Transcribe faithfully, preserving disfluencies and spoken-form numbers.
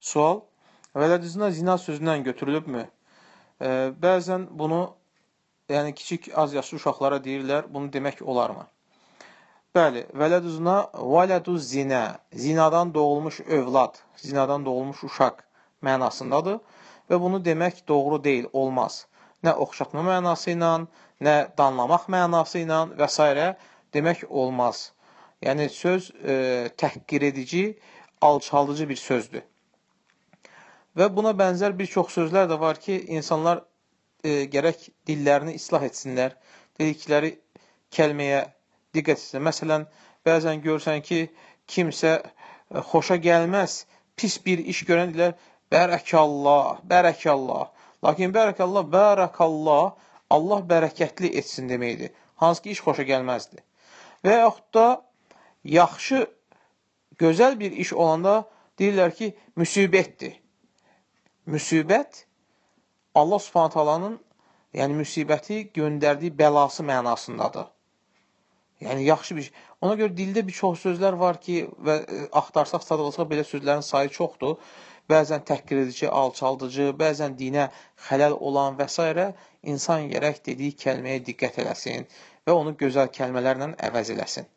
Sual, vələdüzna zina sözündən götürülübmü? E, bəzən bunu, yəni kiçik az yaşlı uşaqlara deyirlər, bunu demək olarmı? Bəli, vələdüzna, vələdüz zinə, zinadan doğulmuş övlad, zinadan doğulmuş uşaq mənasındadır və bunu demək doğru deyil, olmaz. Nə oxşatma mənası ilə, nə danlamaq mənası ilə və s. demək olmaz. Yəni söz e, təhqir edici, alçaldıcı bir sözdür. Və buna bənzər bir çox sözlər də var ki, insanlar e, gərək dillərini islah etsinlər, dedikləri kəlməyə diqqət etsinlər. Məsələn, bəzən görürsən ki, kimsə e, xoşa gəlməz, pis bir iş görən deyilər, bərəkallah, bərəkallah. Lakin bərəkallah, bərəkallah, Allah bərəkətli etsin deməkdir. Hansı ki, iş xoşa gəlməzdir. Və yaxud da yaxşı, gözəl bir iş olanda deyirlər ki, müsibətdir. Müsibət Allah Subhanahu taalanın yəni müsibəti göndərdiyi bəlası mənasındadır. Yəni yaxşı bir şey. Ona görə dildə bir çox sözlər var ki, və axtarsaq, sadalsaq belə sözlərin sayı çoxdur. Bəzən təhqir edici, alçaldıcı, bəzən dinə xələl olan və s. insan gərək dediyi kəlməyə diqqət eləsin və onu gözəl kəlmələrlə əvəz eləsin.